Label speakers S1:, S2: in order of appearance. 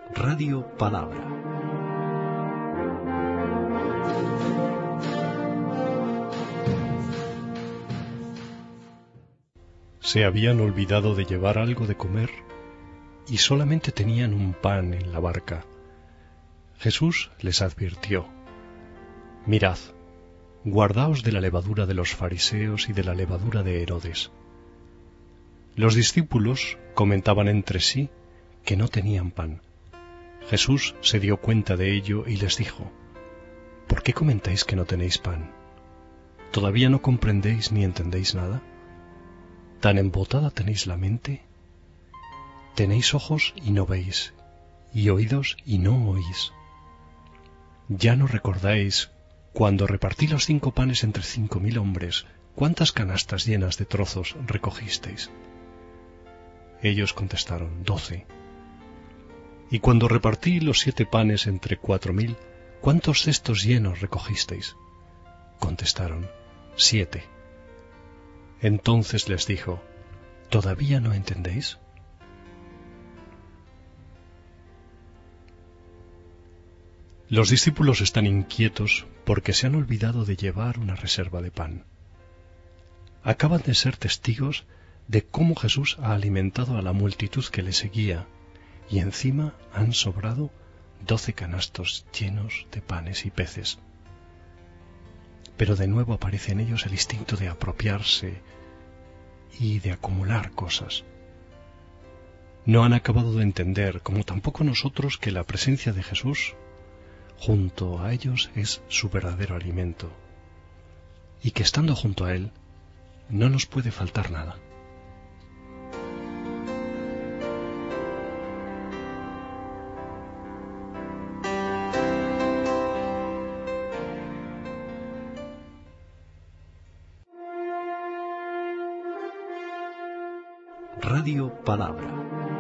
S1: Radio Palabra. Se habían olvidado de llevar algo de comer y solamente tenían un pan en la barca. Jesús les advirtió: Mirad, guardaos de la levadura de los fariseos y de la levadura de Herodes. Los discípulos comentaban entre sí que no tenían pan. Jesús se dio cuenta de ello y les dijo: ¿Por qué comentáis que no tenéis pan? ¿Todavía no comprendéis ni entendéis nada? ¿Tan embotada tenéis la mente? Tenéis ojos y no veis, y oídos y no oís. ¿Ya no recordáis cuando repartí los 5 panes entre 5.000 hombres, cuántas canastas llenas de trozos recogisteis? Ellos contestaron: 12. Y cuando repartí los 7 panes entre 4.000, ¿cuántos cestos llenos recogisteis? Contestaron: 7. Entonces les dijo: ¿Todavía no entendéis? Los discípulos están inquietos porque se han olvidado de llevar una reserva de pan. Acaban de ser testigos de cómo Jesús ha alimentado a la multitud que le seguía, y encima han sobrado 12 canastos llenos de panes y peces. Pero de nuevo aparece en ellos el instinto de apropiarse y de acumular cosas. No han acabado de entender, como tampoco nosotros, que la presencia de Jesús junto a ellos es su verdadero alimento, y que estando junto a Él no nos puede faltar nada. Radio Palabra.